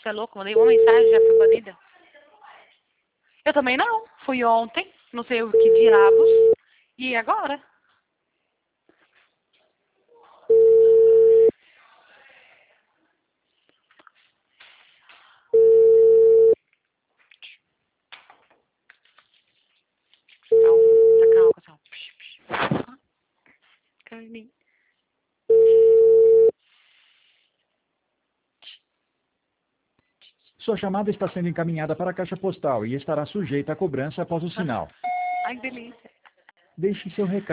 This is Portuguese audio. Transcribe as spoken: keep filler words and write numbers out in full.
Você é louco? Mandei uma mensagem, já fui banida. Eu também não. Fui ontem, não sei o que diabos. E agora? Calma, tá calma, calma. Carlinhos. Sua chamada está sendo encaminhada para a caixa postal e estará sujeita a cobrança após o sinal. Ai, que delícia. Deixe seu recado.